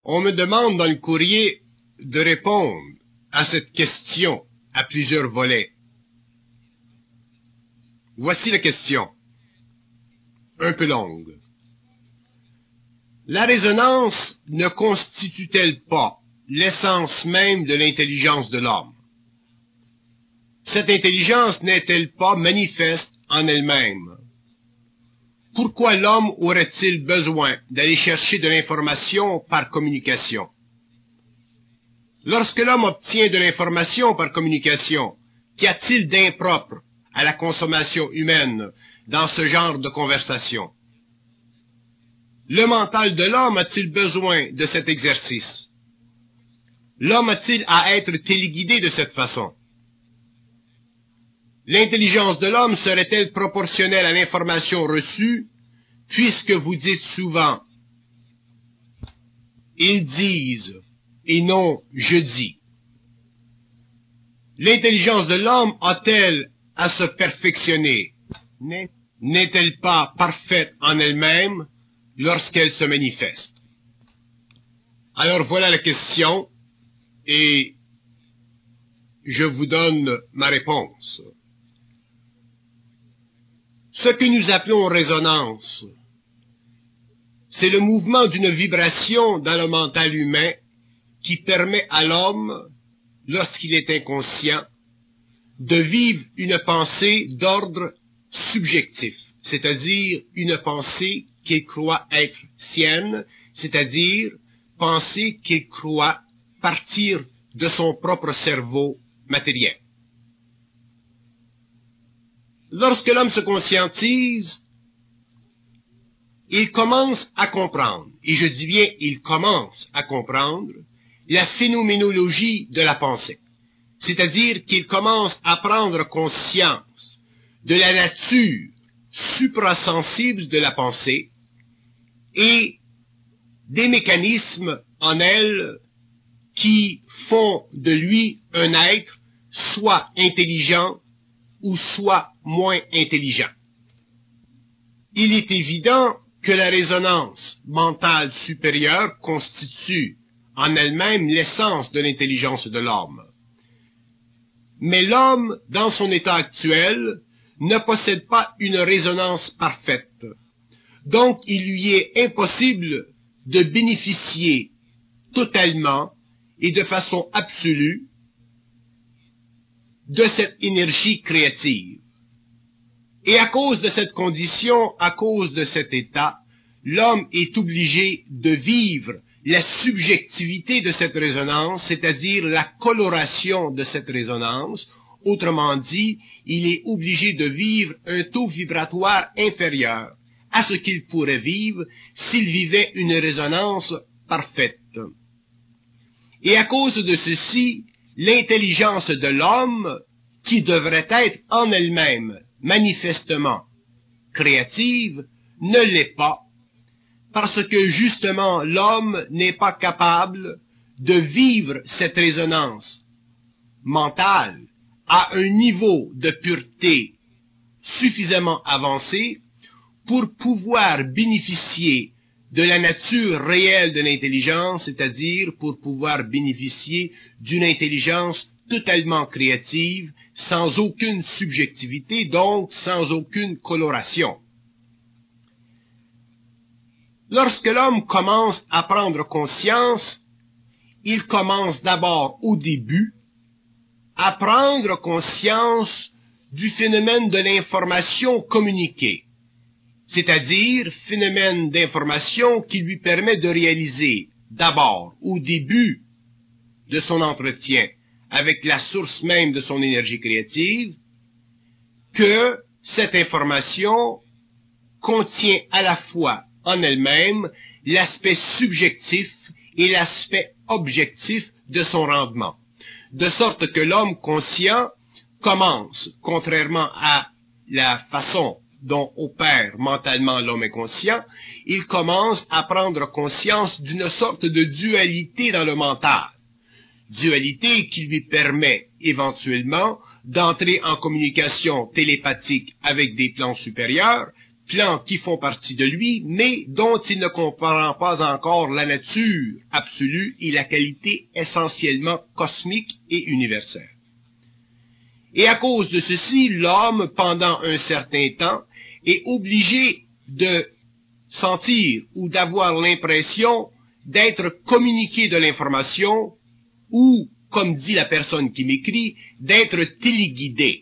On me demande dans le courrier de répondre à cette question à plusieurs volets. Voici la question, un peu longue. La résonance ne constitue-t-elle pas l'essence même de l'intelligence de l'homme? Cette intelligence n'est-elle pas manifeste en elle-même? Pourquoi l'homme aurait-il besoin d'aller chercher de l'information par communication? Lorsque l'homme obtient de l'information par communication, qu'y a-t-il d'impropre à la consommation humaine dans ce genre de conversation? Le mental de l'homme a-t-il besoin de cet exercice? L'homme a-t-il à être téléguidé de cette façon? L'intelligence de l'homme serait-elle proportionnelle à l'information reçue, puisque vous dites souvent « ils disent » et non « je dis ». L'intelligence de l'homme a-t-elle à se perfectionner? N'est-elle pas parfaite en elle-même lorsqu'elle se manifeste? Alors voilà la question, et je vous donne ma réponse. Ce que nous appelons résonance, c'est le mouvement d'une vibration dans le mental humain qui permet à l'homme, lorsqu'il est inconscient, de vivre une pensée d'ordre subjectif, c'est-à-dire une pensée qu'il croit être sienne, c'est-à-dire pensée qu'il croit partir de son propre cerveau matériel. Lorsque l'homme se conscientise, il commence à comprendre, et je dis bien il commence à comprendre, la phénoménologie de la pensée. C'est-à-dire qu'il commence à prendre conscience de la nature suprasensible de la pensée et des mécanismes en elle qui font de lui un être soit intelligent ou soit moins intelligent. Il est évident que la résonance mentale supérieure constitue en elle-même l'essence de l'intelligence de l'homme. Mais l'homme, dans son état actuel, ne possède pas une résonance parfaite. Donc, il lui est impossible de bénéficier totalement et de façon absolue de cette énergie créative. Et à cause de cette condition, à cause de cet état, l'homme est obligé de vivre la subjectivité de cette résonance, c'est-à-dire la coloration de cette résonance. Autrement dit, il est obligé de vivre un taux vibratoire inférieur à ce qu'il pourrait vivre s'il vivait une résonance parfaite. Et à cause de ceci, l'intelligence de l'homme, qui devrait être en elle-même manifestement créative, ne l'est pas, parce que justement l'homme n'est pas capable de vivre cette résonance mentale à un niveau de pureté suffisamment avancé pour pouvoir bénéficier de la nature réelle de l'intelligence, c'est-à-dire pour pouvoir bénéficier d'une intelligence totalement créative, sans aucune subjectivité, donc sans aucune coloration. Lorsque l'homme commence à prendre conscience, il commence d'abord au début à prendre conscience du phénomène de l'information communiquée, c'est-à-dire phénomène d'information qui lui permet de réaliser d'abord au début de son entretien avec la source même de son énergie créative, que cette information contient à la fois en elle-même l'aspect subjectif et l'aspect objectif de son rendement. De sorte que l'homme conscient commence, contrairement à la façon dont opère mentalement l'homme inconscient, il commence à prendre conscience d'une sorte de dualité dans le mental. Dualité qui lui permet éventuellement d'entrer en communication télépathique avec des plans supérieurs, plans qui font partie de lui, mais dont il ne comprend pas encore la nature absolue et la qualité essentiellement cosmique et universelle. Et à cause de ceci, l'homme, pendant un certain temps, est obligé de sentir ou d'avoir l'impression d'être communiqué de l'information ou, comme dit la personne qui m'écrit, d'être téléguidé.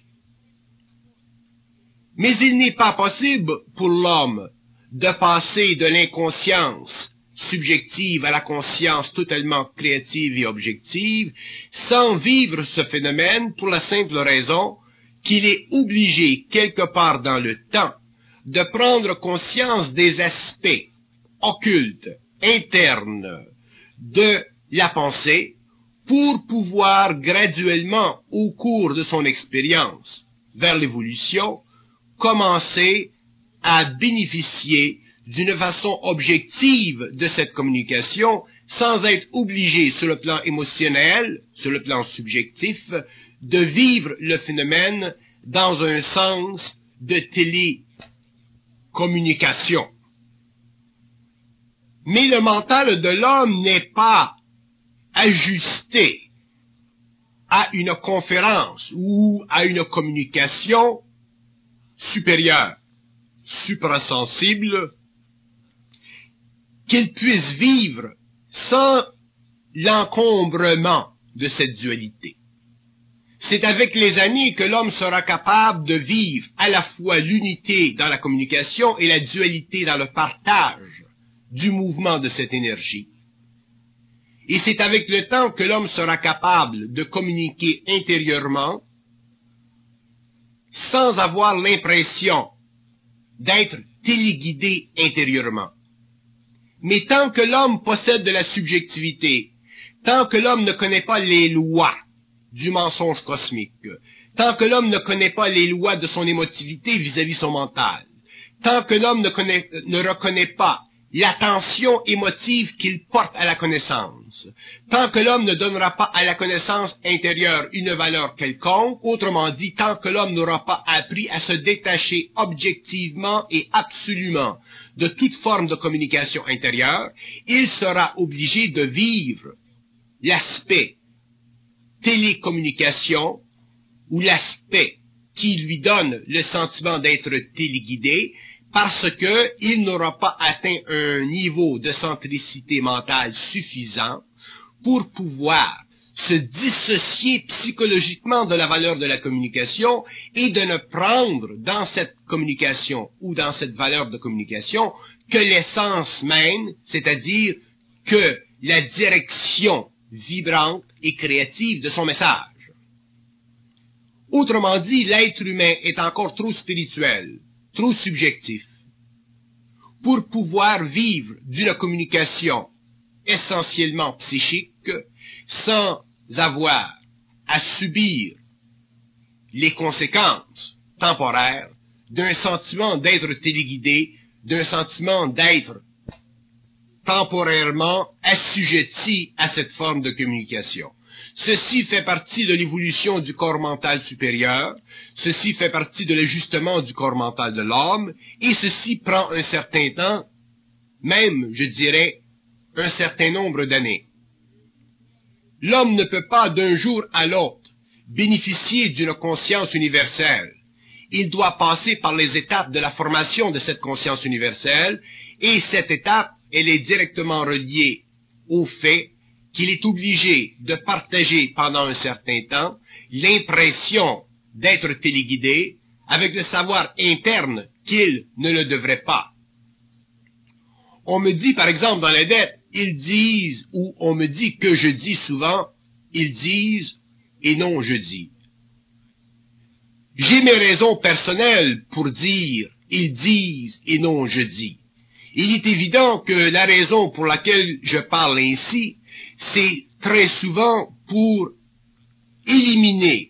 Mais il n'est pas possible pour l'homme de passer de l'inconscience subjective à la conscience totalement créative et objective sans vivre ce phénomène pour la simple raison qu'il est obligé quelque part dans le temps de prendre conscience des aspects occultes, internes de la pensée pour pouvoir graduellement, au cours de son expérience vers l'évolution, commencer à bénéficier d'une façon objective de cette communication sans être obligé sur le plan émotionnel, sur le plan subjectif, de vivre le phénomène dans un sens de télécommunication. Mais le mental de l'homme n'est pas ajusté à une conférence ou à une communication supérieure, suprasensible, qu'il puisse vivre sans l'encombrement de cette dualité. C'est avec les années que l'homme sera capable de vivre à la fois l'unité dans la communication et la dualité dans le partage du mouvement de cette énergie. Et c'est avec le temps que l'homme sera capable de communiquer intérieurement sans avoir l'impression d'être téléguidé intérieurement. Mais tant que l'homme possède de la subjectivité, tant que l'homme ne connaît pas les lois du mensonge cosmique, tant que l'homme ne connaît pas les lois de son émotivité vis-à-vis son mental, tant que l'homme ne reconnaît pas l'attention émotive qu'il porte à la connaissance, tant que l'homme ne donnera pas à la connaissance intérieure une valeur quelconque, autrement dit, tant que l'homme n'aura pas appris à se détacher objectivement et absolument de toute forme de communication intérieure, il sera obligé de vivre l'aspect télécommunication ou l'aspect qui lui donne le sentiment d'être téléguidé, parce que il n'aura pas atteint un niveau de centricité mentale suffisant pour pouvoir se dissocier psychologiquement de la valeur de la communication et de ne prendre dans cette communication ou dans cette valeur de communication que l'essence même, c'est-à-dire que la direction vibrante et créative de son message. Autrement dit, l'être humain est encore trop spirituel, trop subjectif, pour pouvoir vivre d'une communication essentiellement psychique sans avoir à subir les conséquences temporaires d'un sentiment d'être téléguidé, d'un sentiment d'être temporairement assujetti à cette forme de communication. Ceci fait partie de l'évolution du corps mental supérieur, ceci fait partie de l'ajustement du corps mental de l'homme, et ceci prend un certain temps, même, je dirais, un certain nombre d'années. L'homme ne peut pas d'un jour à l'autre bénéficier d'une conscience universelle. Il doit passer par les étapes de la formation de cette conscience universelle, et cette étape, elle est directement reliée au fait qu'il est obligé de partager pendant un certain temps l'impression d'être téléguidé avec le savoir interne qu'il ne le devrait pas. On me dit, par exemple, dans l'adepte, ils disent, ou on me dit que je dis souvent, ils disent et non je dis. J'ai mes raisons personnelles pour dire ils disent et non je dis. Il est évident que la raison pour laquelle je parle ainsi, c'est très souvent pour éliminer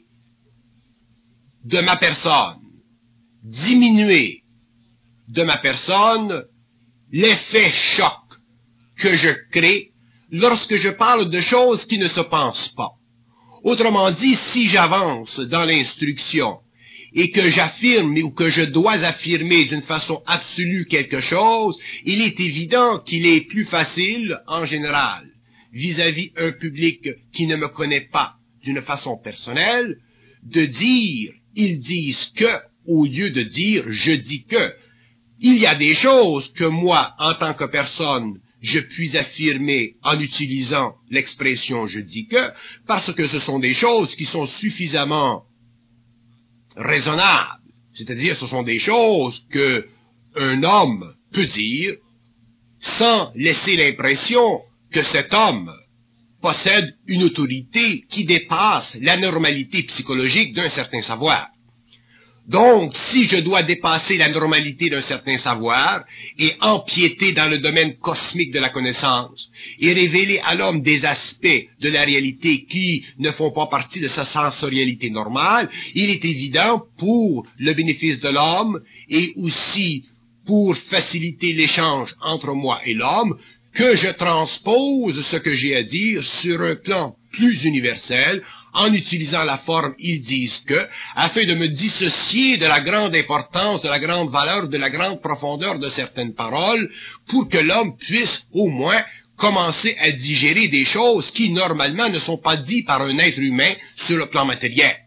de ma personne, diminuer de ma personne l'effet choc que je crée lorsque je parle de choses qui ne se pensent pas. Autrement dit, si j'avance dans l'instruction et que j'affirme ou que je dois affirmer d'une façon absolue quelque chose, il est évident qu'il est plus facile, en général, vis-à-vis un public qui ne me connaît pas d'une façon personnelle, de dire « ils disent que » au lieu de dire « je dis que ». Il y a des choses que moi, en tant que personne, je puis affirmer en utilisant l'expression « je dis que », parce que ce sont des choses qui sont suffisamment raisonnables. C'est-à-dire, ce sont des choses que un homme peut dire sans laisser l'impression que cet homme possède une autorité qui dépasse la normalité psychologique d'un certain savoir. Donc, si je dois dépasser la normalité d'un certain savoir et empiéter dans le domaine cosmique de la connaissance et révéler à l'homme des aspects de la réalité qui ne font pas partie de sa sensorialité normale, il est évident pour le bénéfice de l'homme et aussi pour faciliter l'échange entre moi et l'homme que je transpose ce que j'ai à dire sur un plan plus universel, en utilisant la forme « ils disent que », afin de me dissocier de la grande importance, de la grande valeur, de la grande profondeur de certaines paroles, pour que l'homme puisse au moins commencer à digérer des choses qui normalement ne sont pas dites par un être humain sur le plan matériel.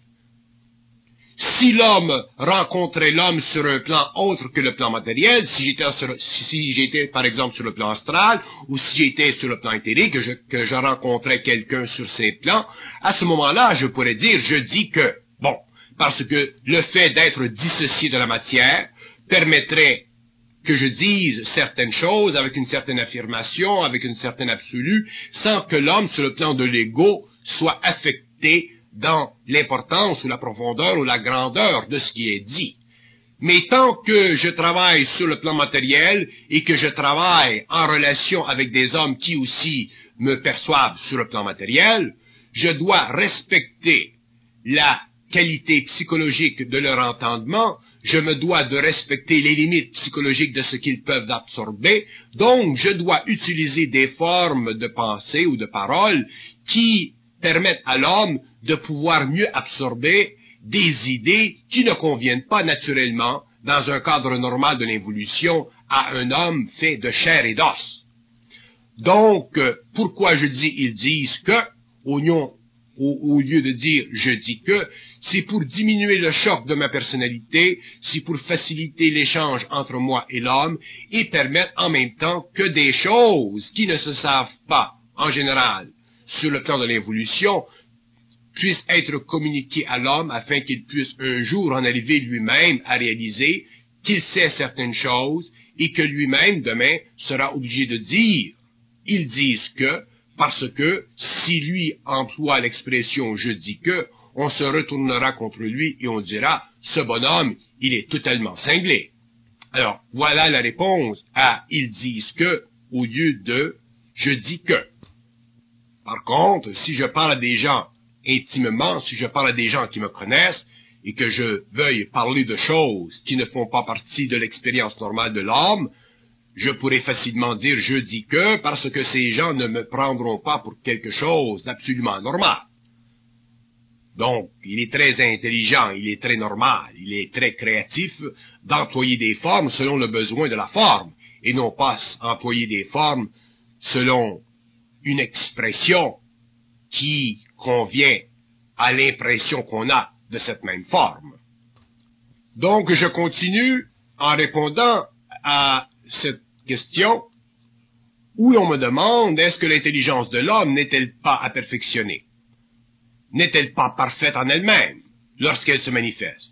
Si l'homme rencontrait l'homme sur un plan autre que le plan matériel, si j'étais par exemple sur le plan astral, ou si j'étais sur le plan éthérique, que je rencontrais quelqu'un sur ces plans, à ce moment-là, je pourrais dire, je dis que, bon, parce que le fait d'être dissocié de la matière permettrait que je dise certaines choses avec une certaine affirmation, avec une certaine absolue, sans que l'homme, sur le plan de l'ego, soit affecté dans l'importance ou la profondeur ou la grandeur de ce qui est dit. Mais tant que je travaille sur le plan matériel et que je travaille en relation avec des hommes qui aussi me perçoivent sur le plan matériel, je dois respecter la qualité psychologique de leur entendement, je me dois de respecter les limites psychologiques de ce qu'ils peuvent absorber, donc je dois utiliser des formes de pensée ou de parole qui permettent à l'homme de pouvoir mieux absorber des idées qui ne conviennent pas naturellement dans un cadre normal de l'évolution à un homme fait de chair et d'os. Donc, pourquoi je dis « ils disent que » au lieu de dire « je dis que », c'est pour diminuer le choc de ma personnalité, c'est pour faciliter l'échange entre moi et l'homme et permettre en même temps que des choses qui ne se savent pas, en général, sur le plan de l'évolution, puissent être communiquées à l'homme afin qu'il puisse un jour en arriver lui-même à réaliser qu'il sait certaines choses et que lui-même, demain, sera obligé de dire « ils disent que », parce que si lui emploie l'expression « je dis que », on se retournera contre lui et on dira « ce bonhomme, il est totalement cinglé ». Alors, voilà la réponse à « ils disent que » au lieu de « je dis que ». Par contre, si je parle à des gens intimement, si je parle à des gens qui me connaissent et que je veuille parler de choses qui ne font pas partie de l'expérience normale de l'homme, je pourrais facilement dire « je dis que » parce que ces gens ne me prendront pas pour quelque chose d'absolument normal. Donc, il est très intelligent, il est très normal, il est très créatif d'employer des formes selon le besoin de la forme et non pas employer des formes selon une expression qui convient à l'impression qu'on a de cette même forme. Donc, je continue en répondant à cette question où on me demande est-ce que l'intelligence de l'homme n'est-elle pas à perfectionner? N'est-elle pas parfaite en elle-même lorsqu'elle se manifeste?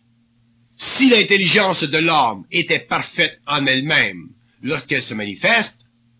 Si l'intelligence de l'homme était parfaite en elle-même lorsqu'elle se manifeste,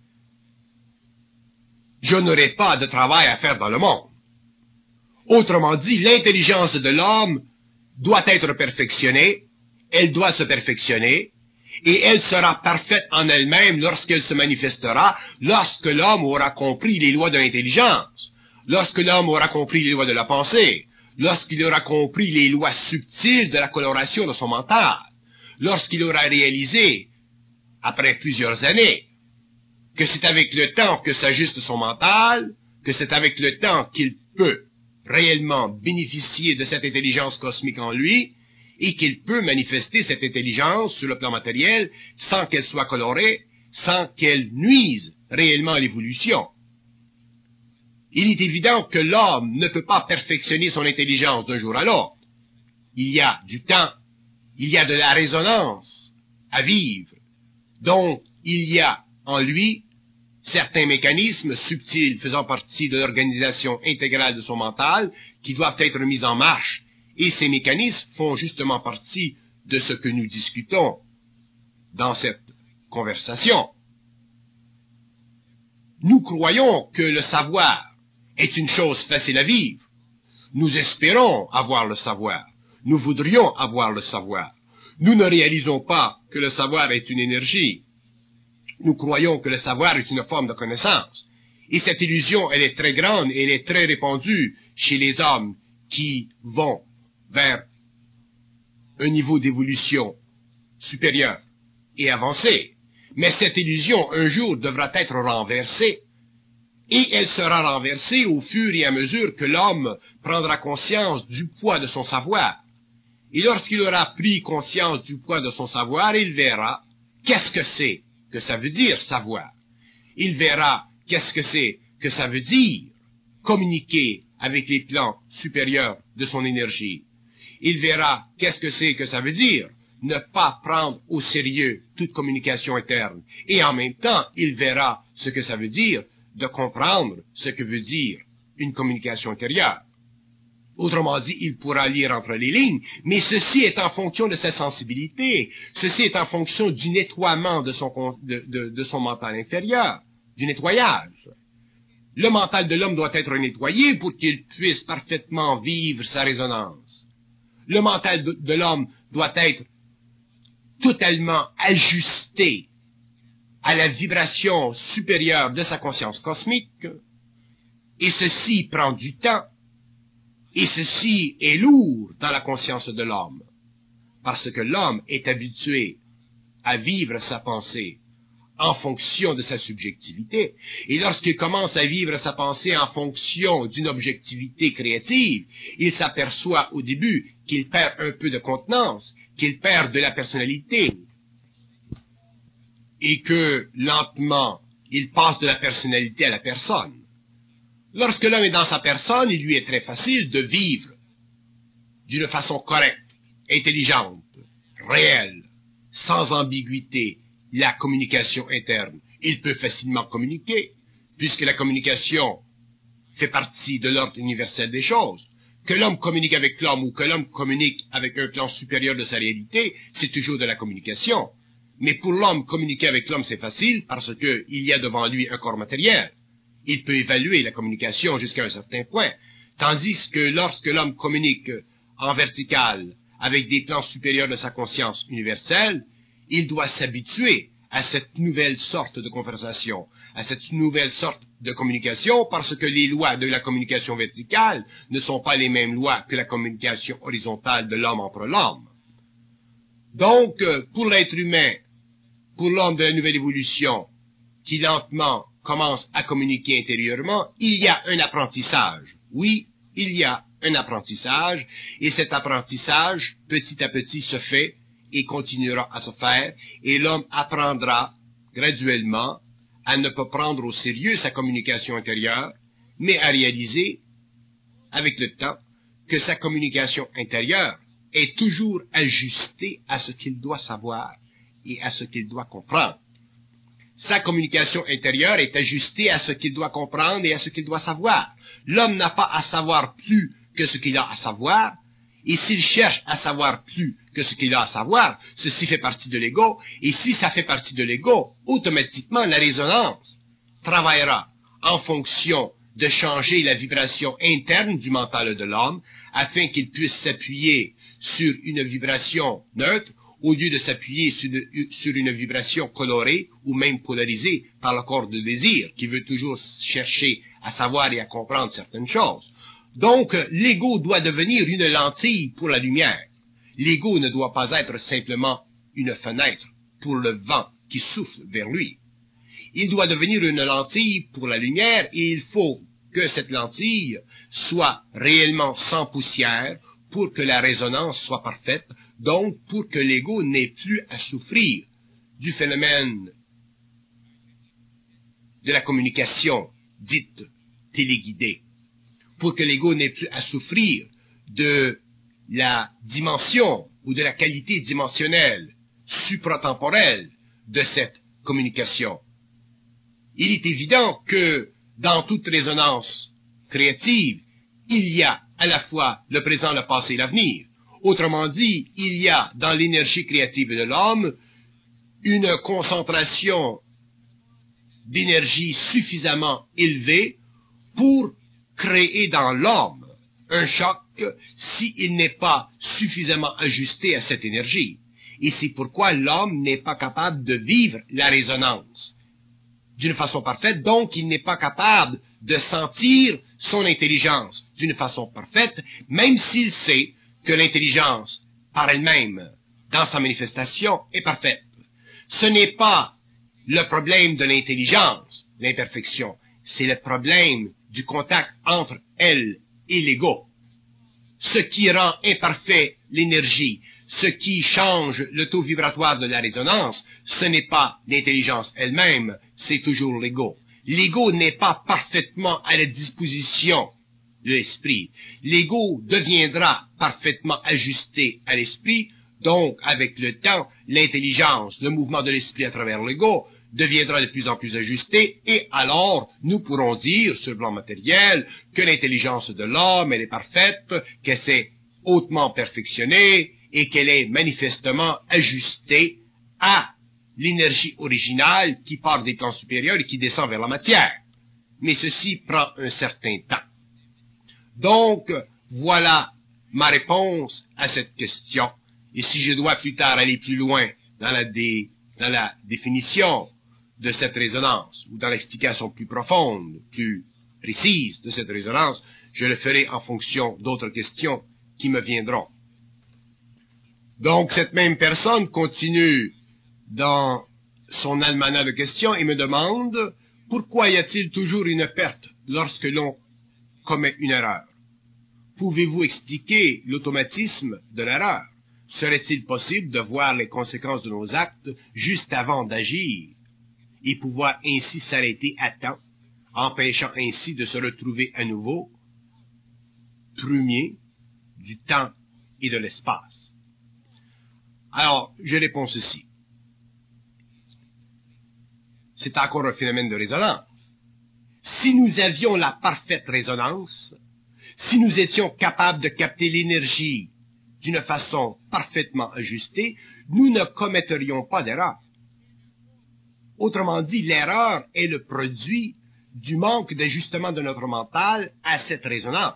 je n'aurais pas de travail à faire dans le monde. Autrement dit, l'intelligence de l'homme doit être perfectionnée, elle doit se perfectionner, et elle sera parfaite en elle-même lorsqu'elle se manifestera, lorsque l'homme aura compris les lois de l'intelligence, lorsque l'homme aura compris les lois de la pensée, lorsqu'il aura compris les lois subtiles de la coloration de son mental, lorsqu'il aura réalisé, après plusieurs années, que c'est avec le temps que s'ajuste son mental, que c'est avec le temps qu'il peut réellement bénéficier de cette intelligence cosmique en lui, et qu'il peut manifester cette intelligence sur le plan matériel sans qu'elle soit colorée, sans qu'elle nuise réellement à l'évolution. Il est évident que l'homme ne peut pas perfectionner son intelligence d'un jour à l'autre. Il y a du temps, il y a de la résonance à vivre. Donc, il y a en lui certains mécanismes subtils faisant partie de l'organisation intégrale de son mental qui doivent être mis en marche. Et ces mécanismes font justement partie de ce que nous discutons dans cette conversation. Nous croyons que le savoir est une chose facile à vivre. Nous espérons avoir le savoir. Nous voudrions avoir le savoir. Nous ne réalisons pas que le savoir est une énergie. Nous croyons que le savoir est une forme de connaissance. Et cette illusion, elle est très grande et elle est très répandue chez les hommes qui vont vers un niveau d'évolution supérieur et avancé. Mais cette illusion, un jour, devra être renversée. Et elle sera renversée au fur et à mesure que l'homme prendra conscience du poids de son savoir. Et lorsqu'il aura pris conscience du poids de son savoir, il verra qu'est-ce que c'est que ça veut dire savoir. Il verra qu'est-ce que c'est que ça veut dire communiquer avec les plans supérieurs de son énergie. Il verra qu'est-ce que c'est que ça veut dire ne pas prendre au sérieux toute communication interne. Et en même temps, il verra ce que ça veut dire de comprendre ce que veut dire une communication intérieure. Autrement dit, il pourra lire entre les lignes, mais ceci est en fonction de sa sensibilité, ceci est en fonction du nettoiement de son mental inférieur, du nettoyage. Le mental de l'homme doit être nettoyé pour qu'il puisse parfaitement vivre sa résonance. Le mental de l'homme doit être totalement ajusté à la vibration supérieure de sa conscience cosmique, et ceci prend du temps, et ceci est lourd dans la conscience de l'homme, parce que l'homme est habitué à vivre sa pensée en fonction de sa subjectivité, et lorsqu'il commence à vivre sa pensée en fonction d'une objectivité créative, il s'aperçoit au début qu'il perd un peu de contenance, qu'il perd de la personnalité, et que, lentement, il passe de la personnalité à la personne. Lorsque l'homme est dans sa personne, il lui est très facile de vivre d'une façon correcte, intelligente, réelle, sans ambiguïté, la communication interne. Il peut facilement communiquer, puisque la communication fait partie de l'ordre universel des choses. Que l'homme communique avec l'homme ou que l'homme communique avec un plan supérieur de sa réalité, c'est toujours de la communication. Mais pour l'homme, communiquer avec l'homme, c'est facile parce qu'il y a devant lui un corps matériel. Il peut évaluer la communication jusqu'à un certain point. Tandis que lorsque l'homme communique en vertical avec des plans supérieurs de sa conscience universelle, il doit s'habituer à cette nouvelle sorte de conversation, à cette nouvelle sorte de communication, parce que les lois de la communication verticale ne sont pas les mêmes lois que la communication horizontale de l'homme entre l'homme. Donc, pour l'être humain, pour l'homme de la nouvelle évolution, qui lentement commence à communiquer intérieurement, il y a un apprentissage. Oui, il y a un apprentissage, et cet apprentissage, petit à petit, se fait et continuera à se faire, et l'homme apprendra graduellement à ne pas prendre au sérieux sa communication intérieure, mais à réaliser, avec le temps, que sa communication intérieure est toujours ajustée à ce qu'il doit savoir et à ce qu'il doit comprendre. Sa communication intérieure est ajustée à ce qu'il doit comprendre et à ce qu'il doit savoir. L'homme n'a pas à savoir plus que ce qu'il a à savoir, et s'il cherche à savoir plus que ce qu'il a à savoir, ceci fait partie de l'ego, et si ça fait partie de l'ego, automatiquement la résonance travaillera en fonction de changer la vibration interne du mental de l'homme, afin qu'il puisse s'appuyer sur une vibration neutre, au lieu de s'appuyer sur une vibration colorée ou même polarisée par le corps de désir, qui veut toujours chercher à savoir et à comprendre certaines choses. Donc, l'ego doit devenir une lentille pour la lumière. L'ego ne doit pas être simplement une fenêtre pour le vent qui souffle vers lui. Il doit devenir une lentille pour la lumière, et il faut que cette lentille soit réellement sans poussière pour que la résonance soit parfaite, donc pour que l'ego n'ait plus à souffrir du phénomène de la communication dite téléguidée, pour que l'ego n'ait plus à souffrir de la dimension ou de la qualité dimensionnelle, supratemporelle de cette communication. Il est évident que dans toute résonance créative, il y a à la fois le présent, le passé et l'avenir. Autrement dit, il y a dans l'énergie créative de l'homme une concentration d'énergie suffisamment élevée pour créer dans l'homme un choc s'il n'est pas suffisamment ajusté à cette énergie. Et c'est pourquoi l'homme n'est pas capable de vivre la résonance d'une façon parfaite, donc il n'est pas capable de sentir son intelligence d'une façon parfaite, même s'il sait que l'intelligence, par elle-même, dans sa manifestation, est parfaite. Ce n'est pas le problème de l'intelligence, l'imperfection, c'est le problème du contact entre elle et l'ego. Ce qui rend imparfait l'énergie, ce qui change le taux vibratoire de la résonance, ce n'est pas l'intelligence elle-même, c'est toujours l'ego. L'ego n'est pas parfaitement à la disposition de l'esprit. L'ego deviendra parfaitement ajusté à l'esprit, donc avec le temps, l'intelligence, le mouvement de l'esprit à travers l'ego deviendra de plus en plus ajusté, et alors nous pourrons dire sur le plan matériel que l'intelligence de l'homme, elle est parfaite, qu'elle s'est hautement perfectionnée et qu'elle est manifestement ajustée à l'énergie originale qui part des plans supérieurs et qui descend vers la matière. Mais ceci prend un certain temps. Donc, voilà ma réponse à cette question. Et si je dois plus tard aller plus loin dans la définition de cette résonance, ou dans l'explication plus profonde, plus précise de cette résonance, je le ferai en fonction d'autres questions qui me viendront. Donc, cette même personne continue dans son almanach de questions et me demande « Pourquoi y a-t-il toujours une perte lorsque l'on commet une erreur? Pouvez-vous expliquer l'automatisme de l'erreur? Serait-il possible de voir les conséquences de nos actes juste avant d'agir et pouvoir ainsi s'arrêter à temps, empêchant ainsi de se retrouver à nouveau premier du temps et de l'espace? » Alors, je réponds ceci. C'est encore un phénomène de résonance. Si nous avions la parfaite résonance, si nous étions capables de capter l'énergie d'une façon parfaitement ajustée, nous ne commetterions pas d'erreur. Autrement dit, l'erreur est le produit du manque d'ajustement de notre mental à cette résonance.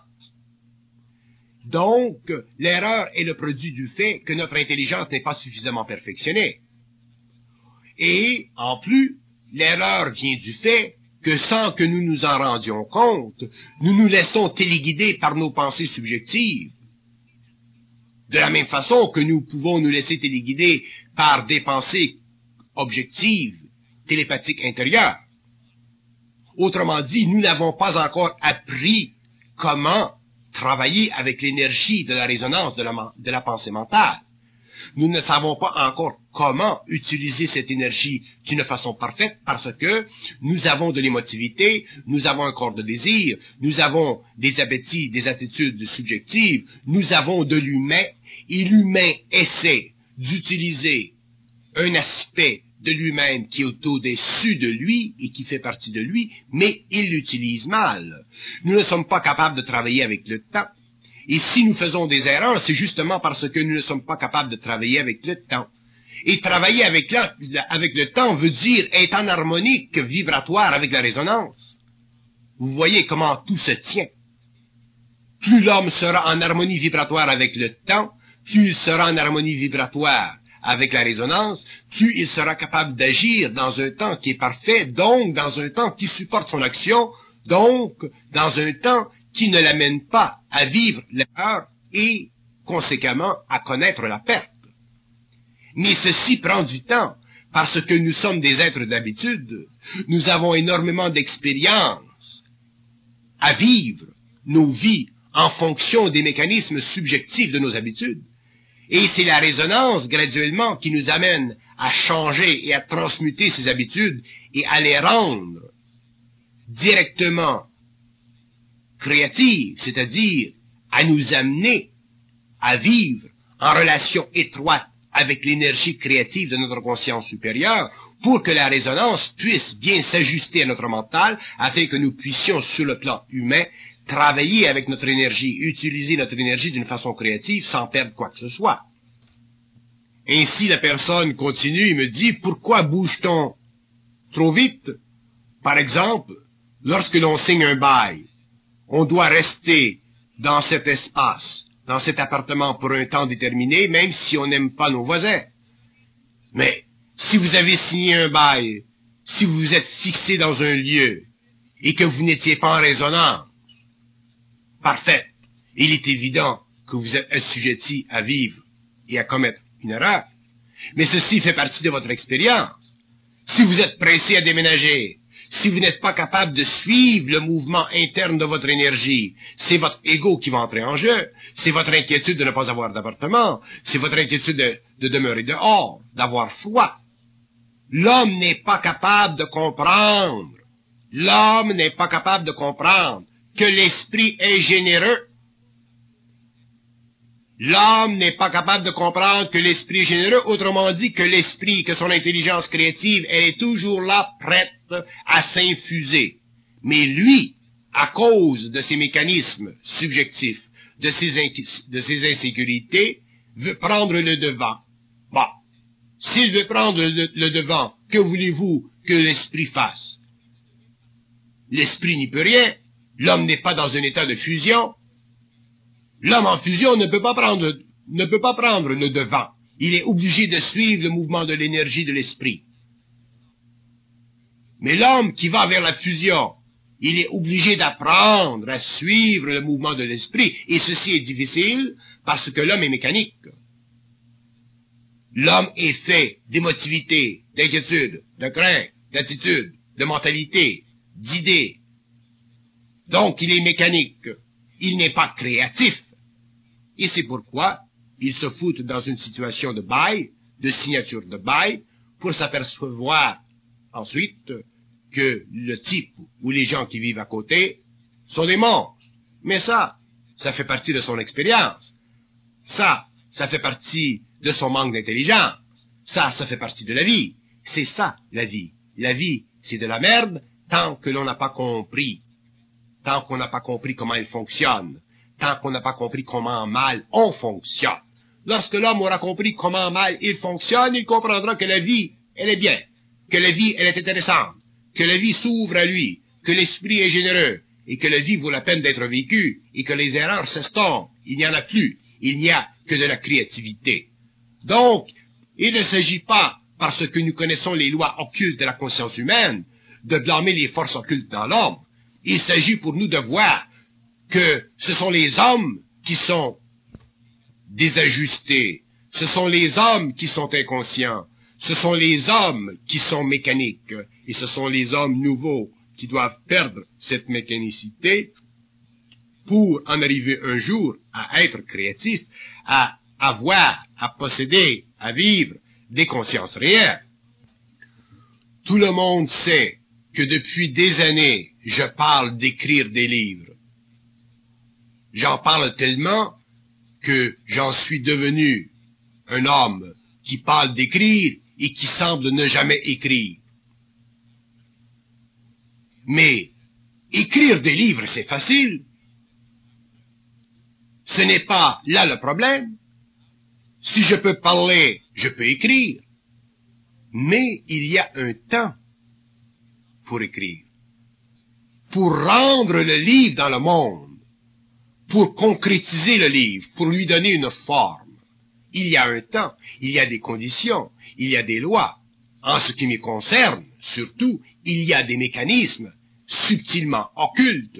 Donc, l'erreur est le produit du fait que notre intelligence n'est pas suffisamment perfectionnée. Et, en plus, l'erreur vient du fait que sans que nous nous en rendions compte, nous nous laissons téléguider par nos pensées subjectives. De la même façon que nous pouvons nous laisser téléguider par des pensées objectives, télépathiques intérieures. Autrement dit, nous n'avons pas encore appris comment travailler avec l'énergie de la résonance de la pensée mentale. Nous ne savons pas encore comment utiliser cette énergie d'une façon parfaite parce que nous avons de l'émotivité, nous avons un corps de désir, nous avons des appétits, des attitudes subjectives, nous avons de l'humain et l'humain essaie d'utiliser un aspect de lui-même qui est au-dessus de lui et qui fait partie de lui, mais il l'utilise mal. Nous ne sommes pas capables de travailler avec le temps. Et si nous faisons des erreurs, c'est justement parce que nous ne sommes pas capables de travailler avec le temps. Et travailler avec le temps veut dire être en harmonique vibratoire avec la résonance. Vous voyez comment tout se tient. Plus l'homme sera en harmonie vibratoire avec le temps, plus il sera en harmonie vibratoire avec la résonance, plus il sera capable d'agir dans un temps qui est parfait, donc dans un temps qui supporte son action, donc dans un temps qui ne l'amène pas à vivre l'erreur et, conséquemment, à connaître la perte. Mais ceci prend du temps, parce que nous sommes des êtres d'habitude. Nous avons énormément d'expérience à vivre nos vies en fonction des mécanismes subjectifs de nos habitudes. Et c'est la résonance, graduellement, qui nous amène à changer et à transmuter ces habitudes et à les rendre directement créatives, c'est-à-dire à nous amener à vivre en relation étroite avec l'énergie créative de notre conscience supérieure pour que la résonance puisse bien s'ajuster à notre mental afin que nous puissions, sur le plan humain, travailler avec notre énergie, utiliser notre énergie d'une façon créative sans perdre quoi que ce soit. Ainsi, la personne continue et me dit, pourquoi bouge-t-on trop vite? Par exemple, lorsque l'on signe un bail, on doit rester dans cet espace, dans cet appartement pour un temps déterminé, même si on n'aime pas nos voisins. Mais si vous avez signé un bail, si vous vous êtes fixé dans un lieu et que vous n'étiez pas en résonance parfaite, il est évident que vous êtes assujetti à vivre et à commettre une erreur. Mais ceci fait partie de votre expérience. Si vous êtes pressé à déménager, si vous n'êtes pas capable de suivre le mouvement interne de votre énergie, c'est votre ego qui va entrer en jeu, c'est votre inquiétude de ne pas avoir d'appartement, c'est votre inquiétude de demeurer dehors, d'avoir froid. L'homme n'est pas capable de comprendre, que l'esprit est généreux. L'homme n'est pas capable de comprendre que l'esprit est généreux, autrement dit que l'esprit, que son intelligence créative, elle est toujours là, prête à s'infuser. Mais lui, à cause de ses mécanismes subjectifs, de ses insécurités, veut prendre le devant. Bon, s'il veut prendre le devant, que voulez-vous que l'esprit fasse? L'esprit n'y peut rien. L'homme n'est pas dans un état de fusion. L'homme en fusion ne peut pas prendre le devant. Il est obligé de suivre le mouvement de l'énergie de l'esprit. Mais l'homme qui va vers la fusion, il est obligé d'apprendre à suivre le mouvement de l'esprit. Et ceci est difficile parce que l'homme est mécanique. L'homme est fait d'émotivité, d'inquiétude, de crainte, d'attitude, de mentalité, d'idées. Donc il est mécanique. Il n'est pas créatif. Et c'est pourquoi il se fout dans une situation de bail, de signature de bail, pour s'apercevoir ensuite que le type ou les gens qui vivent à côté sont des monstres. Mais ça fait partie de son expérience. Ça fait partie de son manque d'intelligence. Ça fait partie de la vie. C'est ça, la vie. La vie, c'est de la merde tant que l'on n'a pas compris. Tant qu'on n'a pas compris comment elle fonctionne. Tant qu'on n'a pas compris comment mal on fonctionne. Lorsque l'homme aura compris comment mal il fonctionne, il comprendra que la vie, elle est bien. Que la vie, elle est intéressante. Que la vie s'ouvre à lui. Que l'esprit est généreux. Et que la vie vaut la peine d'être vécue. Et que les erreurs s'estompent. Il n'y en a plus. Il n'y a que de la créativité. Donc, il ne s'agit pas, parce que nous connaissons les lois occultes de la conscience humaine, de blâmer les forces occultes dans l'homme. Il s'agit pour nous de voir que ce sont les hommes qui sont désajustés, ce sont les hommes qui sont inconscients, ce sont les hommes qui sont mécaniques, et ce sont les hommes nouveaux qui doivent perdre cette mécanicité pour en arriver un jour à être créatifs, à avoir, à posséder, à vivre des consciences réelles. Tout le monde sait que depuis des années, je parle d'écrire des livres. J'en parle tellement que j'en suis devenu un homme qui parle d'écrire et qui semble ne jamais écrire. Mais écrire des livres, c'est facile. Ce n'est pas là le problème. Si je peux parler, je peux écrire. Mais il y a un temps pour écrire. Pour rendre le livre dans le monde. Pour concrétiser le livre, pour lui donner une forme. Il y a un temps, il y a des conditions, il y a des lois. En ce qui me concerne, surtout, il y a des mécanismes subtilement occultes.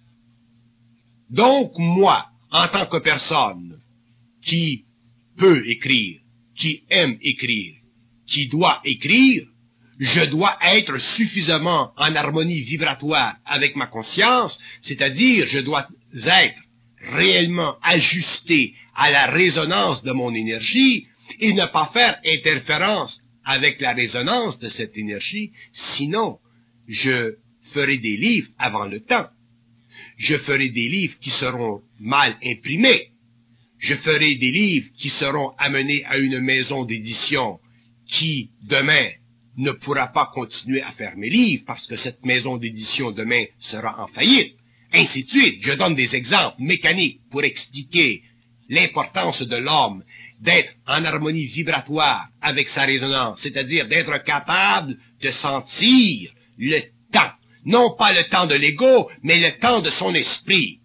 Donc, moi, en tant que personne qui peut écrire, qui aime écrire, qui doit écrire, je dois être suffisamment en harmonie vibratoire avec ma conscience, c'est-à-dire je dois être réellement ajusté à la résonance de mon énergie et ne pas faire interférence avec la résonance de cette énergie, sinon je ferai des livres avant le temps. Je ferai des livres qui seront mal imprimés. Je ferai des livres qui seront amenés à une maison d'édition qui, demain, ne pourra pas continuer à faire mes livres parce que cette maison d'édition, demain, sera en faillite. Ainsi de suite. Je donne des exemples mécaniques pour expliquer l'importance de l'homme d'être en harmonie vibratoire avec sa résonance, c'est-à-dire d'être capable de sentir le temps. Non pas le temps de l'ego, mais le temps de son esprit.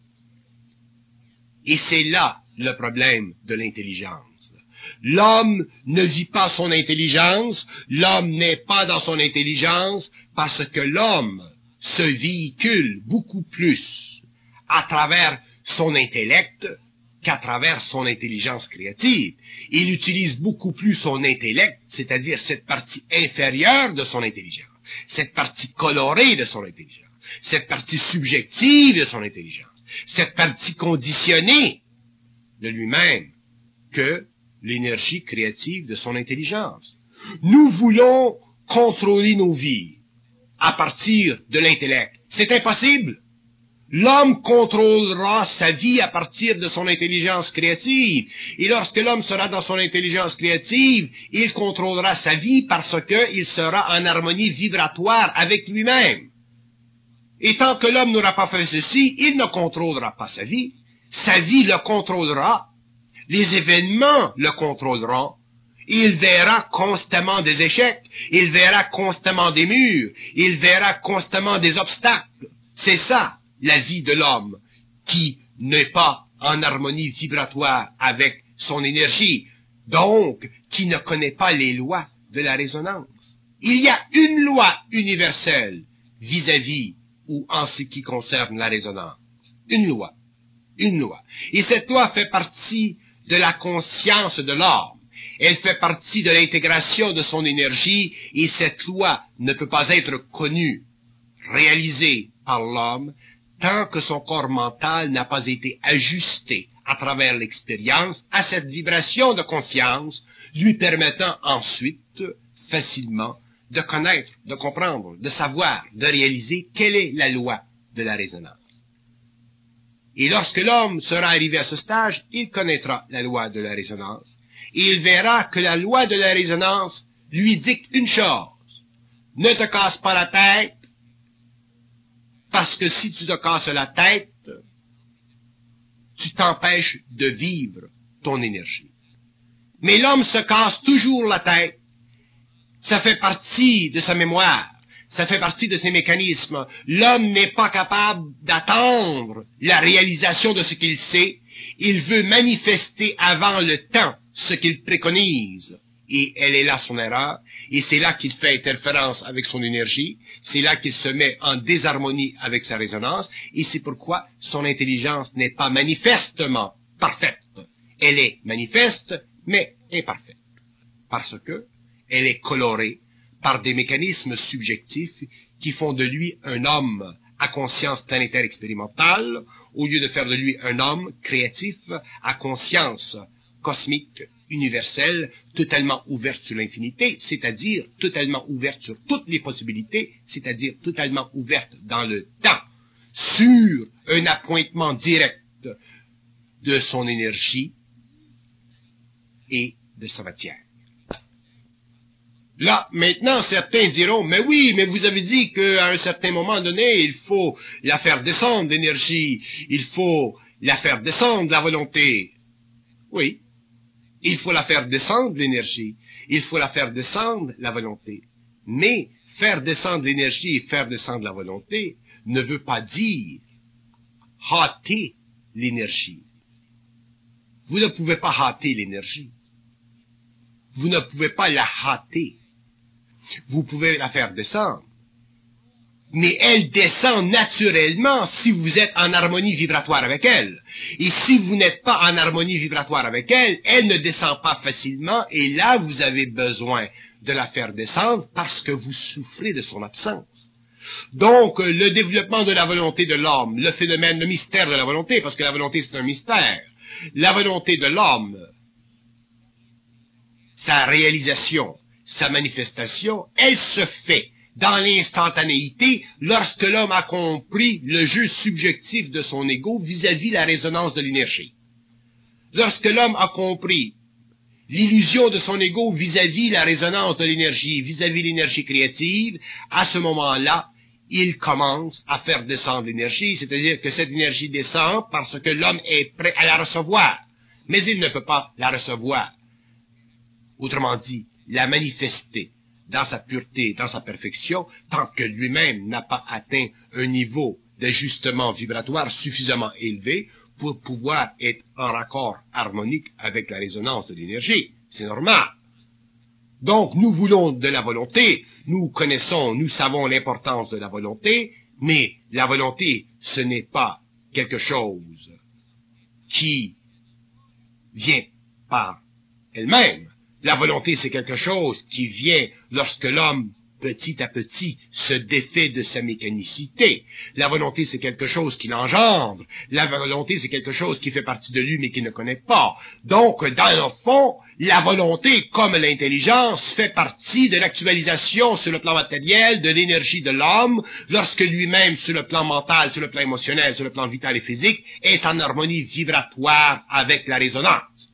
Et c'est là le problème de l'intelligence. L'homme ne vit pas son intelligence, l'homme n'est pas dans son intelligence, parce que l'homme se véhicule beaucoup plus à travers son intellect qu'à travers son intelligence créative. Il utilise beaucoup plus son intellect, c'est-à-dire cette partie inférieure de son intelligence, cette partie colorée de son intelligence, cette partie subjective de son intelligence, cette partie conditionnée de lui-même que l'énergie créative de son intelligence. Nous voulons contrôler nos vies à partir de l'intellect. C'est impossible. L'homme contrôlera sa vie à partir de son intelligence créative. Et lorsque l'homme sera dans son intelligence créative, il contrôlera sa vie parce qu'il sera en harmonie vibratoire avec lui-même. Et tant que l'homme n'aura pas fait ceci, il ne contrôlera pas sa vie. Sa vie le contrôlera. Les événements le contrôleront. Il verra constamment des échecs. Il verra constamment des murs. Il verra constamment des obstacles. C'est ça, la vie de l'homme, qui n'est pas en harmonie vibratoire avec son énergie, donc qui ne connaît pas les lois de la résonance. Il y a une loi universelle vis-à-vis ou en ce qui concerne la résonance. Une loi. Une loi. Et cette loi fait partie de la conscience de l'homme. Elle fait partie de l'intégration de son énergie et cette loi ne peut pas être connue, réalisée par l'homme tant que son corps mental n'a pas été ajusté à travers l'expérience à cette vibration de conscience, lui permettant ensuite facilement de connaître, de comprendre, de savoir, de réaliser quelle est la loi de la résonance. Et lorsque l'homme sera arrivé à ce stage, il connaîtra la loi de la résonance. Et il verra que la loi de la résonance lui dicte une chose. Ne te casse pas la tête, parce que si tu te casses la tête, tu t'empêches de vivre ton énergie. Mais l'homme se casse toujours la tête. Ça fait partie de sa mémoire. Ça fait partie de ses mécanismes. L'homme n'est pas capable d'attendre la réalisation de ce qu'il sait. Il veut manifester avant le temps ce qu'il préconise. Et elle est là son erreur. Et c'est là qu'il fait interférence avec son énergie. C'est là qu'il se met en désharmonie avec sa résonance. Et c'est pourquoi son intelligence n'est pas manifestement parfaite. Elle est manifeste, mais imparfaite. Parce que elle est colorée par des mécanismes subjectifs qui font de lui un homme à conscience planétaire expérimentale, au lieu de faire de lui un homme créatif à conscience cosmique, universelle, totalement ouverte sur l'infinité, c'est-à-dire totalement ouverte sur toutes les possibilités, c'est-à-dire totalement ouverte dans le temps, sur un appointement direct de son énergie et de sa matière. Là, maintenant, certains diront, mais oui, mais vous avez dit qu'à un certain moment donné, il faut la faire descendre, l'énergie, il faut la faire descendre, la volonté. Oui, il faut la faire descendre, l'énergie, il faut la faire descendre, la volonté. Mais faire descendre l'énergie et faire descendre la volonté ne veut pas dire hâter l'énergie. Vous ne pouvez pas hâter l'énergie. Vous ne pouvez pas la hâter. Vous pouvez la faire descendre. Mais elle descend naturellement si vous êtes en harmonie vibratoire avec elle. Et si vous n'êtes pas en harmonie vibratoire avec elle, elle ne descend pas facilement et là vous avez besoin de la faire descendre parce que vous souffrez de son absence. Donc, le développement de la volonté de l'homme, le phénomène, le mystère de la volonté, parce que la volonté c'est un mystère, la volonté de l'homme, sa réalisation, sa manifestation, elle se fait dans l'instantanéité lorsque l'homme a compris le jeu subjectif de son ego vis-à-vis la résonance de l'énergie. Lorsque l'homme a compris l'illusion de son ego vis-à-vis la résonance de l'énergie, vis-à-vis l'énergie créative, à ce moment-là, il commence à faire descendre l'énergie, c'est-à-dire que cette énergie descend parce que l'homme est prêt à la recevoir, mais il ne peut pas la recevoir. Autrement dit, la manifester dans sa pureté, dans sa perfection, tant que lui-même n'a pas atteint un niveau d'ajustement vibratoire suffisamment élevé pour pouvoir être en raccord harmonique avec la résonance de l'énergie. C'est normal. Donc, nous voulons de la volonté, nous connaissons, nous savons l'importance de la volonté, mais la volonté, ce n'est pas quelque chose qui vient par elle-même. La volonté, c'est quelque chose qui vient lorsque l'homme, petit à petit, se défait de sa mécanicité. La volonté, c'est quelque chose qui l'engendre. La volonté, c'est quelque chose qui fait partie de lui, mais qu'il ne connaît pas. Donc, dans le fond, la volonté, comme l'intelligence, fait partie de l'actualisation sur le plan matériel de l'énergie de l'homme, lorsque lui-même, sur le plan mental, sur le plan émotionnel, sur le plan vital et physique, est en harmonie vibratoire avec la résonance.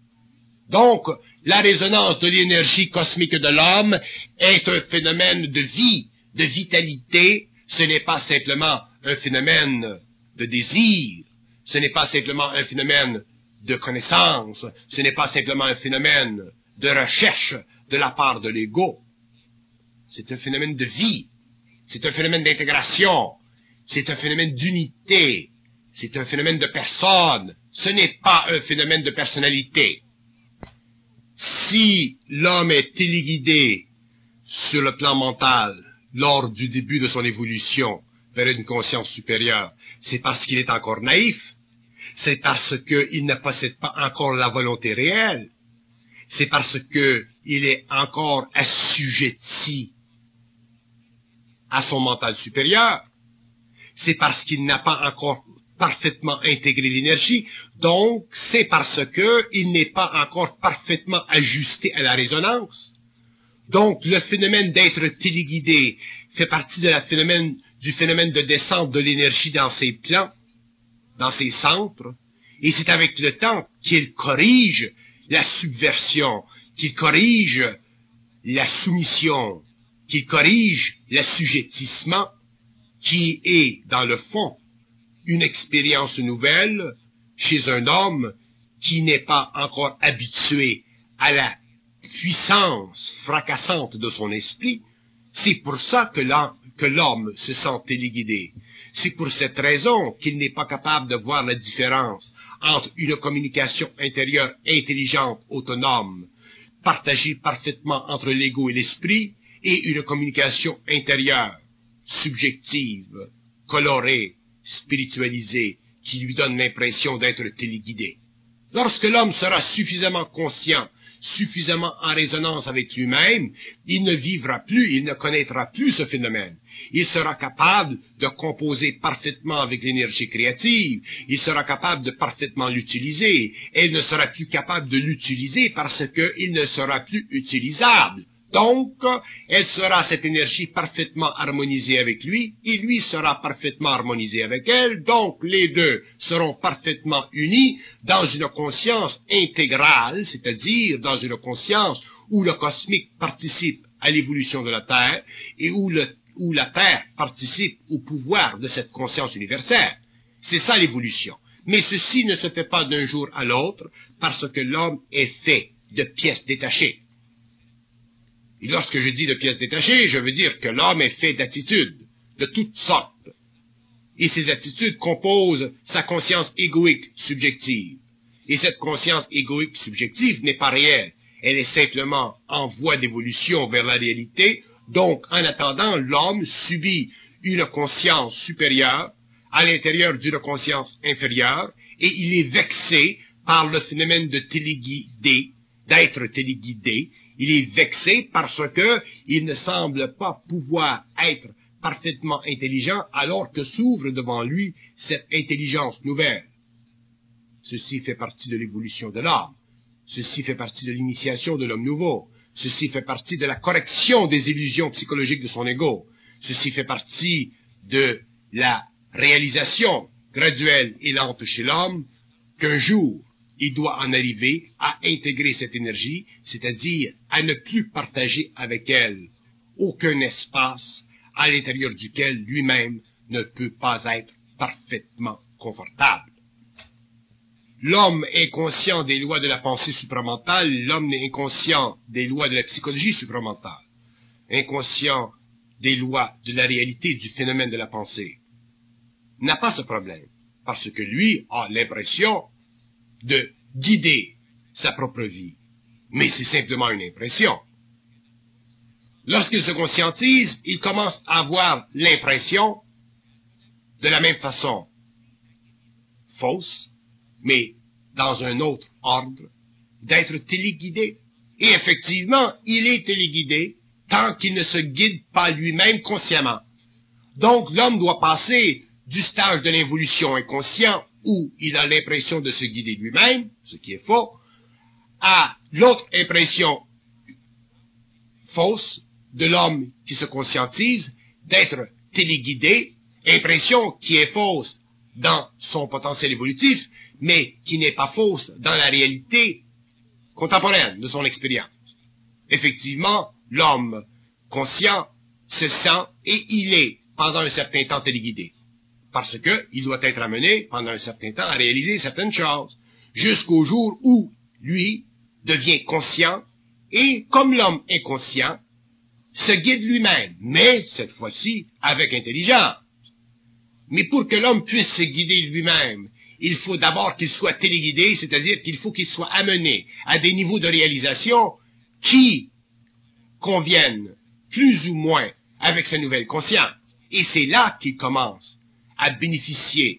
Donc, la résonance de l'énergie cosmique de l'homme est un phénomène de vie, de vitalité. Ce n'est pas simplement un phénomène de désir. Ce n'est pas simplement un phénomène de connaissance. Ce n'est pas simplement un phénomène de recherche de la part de l'ego. C'est un phénomène de vie. C'est un phénomène d'intégration. C'est un phénomène d'unité. C'est un phénomène de personne. Ce n'est pas un phénomène de personnalité. Si l'homme est téléguidé sur le plan mental lors du début de son évolution vers une conscience supérieure, c'est parce qu'il est encore naïf, c'est parce qu'il ne possède pas encore la volonté réelle, c'est parce qu'il est encore assujetti à son mental supérieur, c'est parce qu'il n'a pas encore parfaitement intégré l'énergie, donc c'est parce qu'il n'est pas encore parfaitement ajusté à la résonance. Donc le phénomène d'être téléguidé fait partie du phénomène de descente de l'énergie dans ses plans, dans ses centres, et c'est avec le temps qu'il corrige la subversion, qu'il corrige la soumission, qu'il corrige l'assujettissement, qui est, dans le fond, une expérience nouvelle chez un homme qui n'est pas encore habitué à la puissance fracassante de son esprit. C'est pour ça que l'homme se sent téléguidé. C'est pour cette raison qu'il n'est pas capable de voir la différence entre une communication intérieure intelligente, autonome, partagée parfaitement entre l'ego et l'esprit, et une communication intérieure, subjective, colorée, spiritualisé, qui lui donne l'impression d'être téléguidé. Lorsque l'homme sera suffisamment conscient, suffisamment en résonance avec lui-même, il ne vivra plus, il ne connaîtra plus ce phénomène. Il sera capable de composer parfaitement avec l'énergie créative, il sera capable de parfaitement l'utiliser, et il ne sera plus capable de l'utiliser parce qu'il ne sera plus utilisable. Donc, elle sera cette énergie parfaitement harmonisée avec lui, et lui sera parfaitement harmonisé avec elle, donc les deux seront parfaitement unis dans une conscience intégrale, c'est-à-dire dans une conscience où le cosmique participe à l'évolution de la Terre, et où la Terre participe au pouvoir de cette conscience universelle. C'est ça l'évolution. Mais ceci ne se fait pas d'un jour à l'autre, parce que l'homme est fait de pièces détachées. Et lorsque je dis de pièces détachées, je veux dire que l'homme est fait d'attitudes, de toutes sortes. Et ces attitudes composent sa conscience égoïque subjective. Et cette conscience égoïque subjective n'est pas réelle. Elle est simplement en voie d'évolution vers la réalité. Donc, en attendant, l'homme subit une conscience supérieure à l'intérieur d'une conscience inférieure, et il est vexé par le phénomène de téléguidé, d'être téléguidé. Il est vexé parce que il ne semble pas pouvoir être parfaitement intelligent alors que s'ouvre devant lui cette intelligence nouvelle. Ceci fait partie de l'évolution de l'âme. Ceci fait partie de l'initiation de l'homme nouveau. Ceci fait partie de la correction des illusions psychologiques de son ego. Ceci fait partie de la réalisation graduelle et lente chez l'homme qu'un jour, il doit en arriver à intégrer cette énergie, c'est-à-dire à ne plus partager avec elle aucun espace à l'intérieur duquel lui-même ne peut pas être parfaitement confortable. L'homme inconscient des lois de la pensée supramentale, l'homme inconscient des lois de la psychologie supramentale, inconscient des lois de la réalité du phénomène de la pensée, n'a pas ce problème, parce que lui a l'impression de guider sa propre vie. Mais c'est simplement une impression. Lorsqu'il se conscientise, il commence à avoir l'impression, de la même façon, fausse, mais dans un autre ordre, d'être téléguidé. Et effectivement, il est téléguidé tant qu'il ne se guide pas lui-même consciemment. Donc l'homme doit passer du stage de l'involution inconscient où il a l'impression de se guider lui-même, ce qui est faux, à l'autre impression fausse de l'homme qui se conscientise d'être téléguidé, impression qui est fausse dans son potentiel évolutif, mais qui n'est pas fausse dans la réalité contemporaine de son expérience. Effectivement, l'homme conscient se sent et il est pendant un certain temps téléguidé. Parce qu'il doit être amené pendant un certain temps à réaliser certaines choses, jusqu'au jour où, lui, devient conscient, et, comme l'homme inconscient, se guide lui-même, mais, cette fois-ci, avec intelligence. Mais pour que l'homme puisse se guider lui-même, il faut d'abord qu'il soit téléguidé, c'est-à-dire qu'il faut qu'il soit amené à des niveaux de réalisation qui conviennent plus ou moins avec sa nouvelle conscience. Et c'est là qu'il commence à bénéficier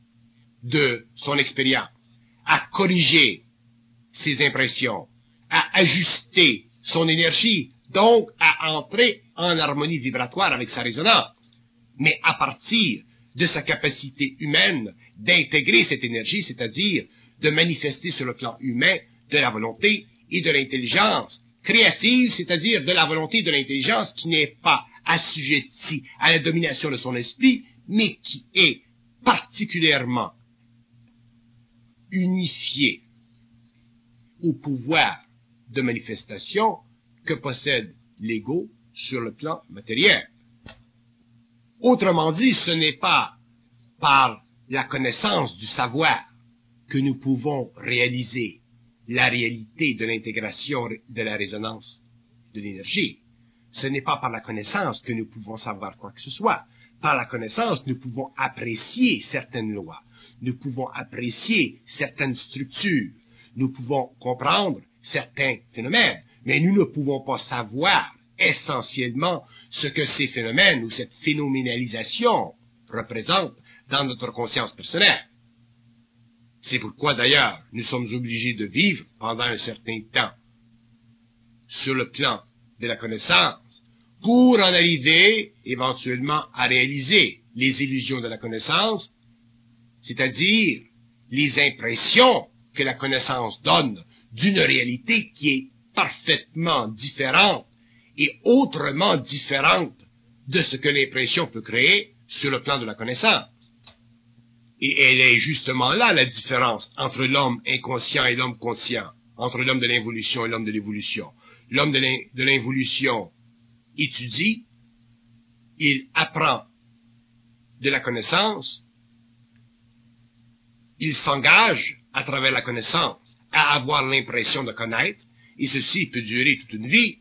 de son expérience, à corriger ses impressions, à ajuster son énergie, donc à entrer en harmonie vibratoire avec sa résonance, mais à partir de sa capacité humaine d'intégrer cette énergie, c'est-à-dire de manifester sur le plan humain de la volonté et de l'intelligence créative, c'est-à-dire de la volonté et de l'intelligence qui n'est pas assujettie à la domination de son esprit, mais qui est particulièrement unifiée au pouvoir de manifestation que possède l'ego sur le plan matériel. Autrement dit, ce n'est pas par la connaissance du savoir que nous pouvons réaliser la réalité de l'intégration de la résonance de l'énergie. Ce n'est pas par la connaissance que nous pouvons savoir quoi que ce soit. Par la connaissance, nous pouvons apprécier certaines lois, nous pouvons apprécier certaines structures, nous pouvons comprendre certains phénomènes, mais nous ne pouvons pas savoir essentiellement ce que ces phénomènes ou cette phénoménalisation représentent dans notre conscience personnelle. C'est pourquoi d'ailleurs nous sommes obligés de vivre pendant un certain temps sur le plan de la connaissance pour en arriver éventuellement à réaliser les illusions de la connaissance, c'est-à-dire les impressions que la connaissance donne d'une réalité qui est parfaitement différente et autrement différente de ce que l'impression peut créer sur le plan de la connaissance. Et elle est justement là la différence entre l'homme inconscient et l'homme conscient, entre l'homme de l'involution et l'homme de l'évolution. L'homme de l'involution étudie, il apprend de la connaissance, il s'engage à travers la connaissance à avoir l'impression de connaître, et ceci peut durer toute une vie.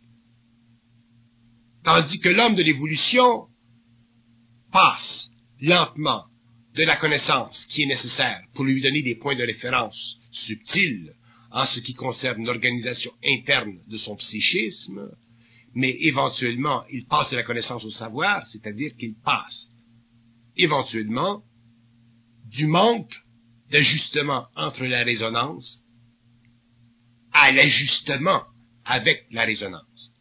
Tandis que l'homme de l'évolution passe lentement de la connaissance qui est nécessaire pour lui donner des points de référence subtils en ce qui concerne l'organisation interne de son psychisme, mais éventuellement, il passe de la connaissance au savoir, c'est-à-dire qu'il passe éventuellement du manque d'ajustement entre la résonance à l'ajustement avec la résonance.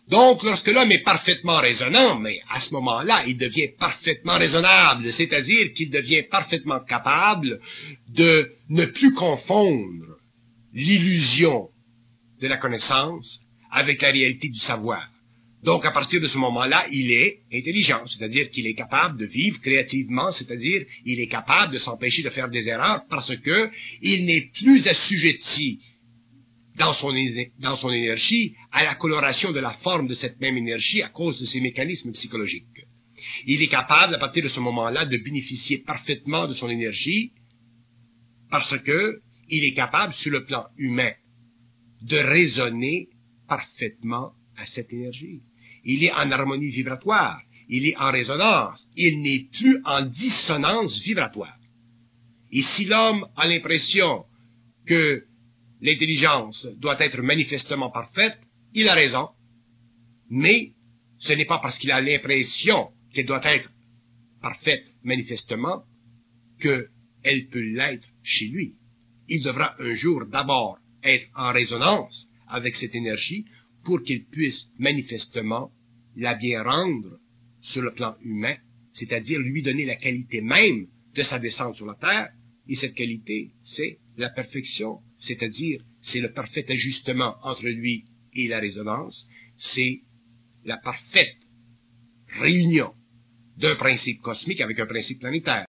Donc, lorsque l'homme est parfaitement raisonnant, mais à ce moment-là, il devient parfaitement raisonnable, c'est-à-dire qu'il devient parfaitement capable de ne plus confondre l'illusion de la connaissance avec la réalité du savoir. Donc, à partir de ce moment-là, il est intelligent, c'est-à-dire qu'il est capable de vivre créativement, c'est-à-dire il est capable de s'empêcher de faire des erreurs parce que il n'est plus assujetti dans son énergie à la coloration de la forme de cette même énergie à cause de ses mécanismes psychologiques. Il est capable, à partir de ce moment-là, de bénéficier parfaitement de son énergie parce que il est capable, sur le plan humain, de raisonner parfaitement à cette énergie. Il est en harmonie vibratoire, il est en résonance, il n'est plus en dissonance vibratoire. Et si l'homme a l'impression que l'intelligence doit être manifestement parfaite, il a raison, mais ce n'est pas parce qu'il a l'impression qu'elle doit être parfaite manifestement qu'elle peut l'être chez lui. Il devra un jour d'abord être en résonance avec cette énergie pour qu'il puisse manifestement la bien rendre sur le plan humain, c'est-à-dire lui donner la qualité même de sa descente sur la terre, et cette qualité, c'est la perfection, c'est-à-dire c'est le parfait ajustement entre lui et la résonance, c'est la parfaite réunion d'un principe cosmique avec un principe planétaire.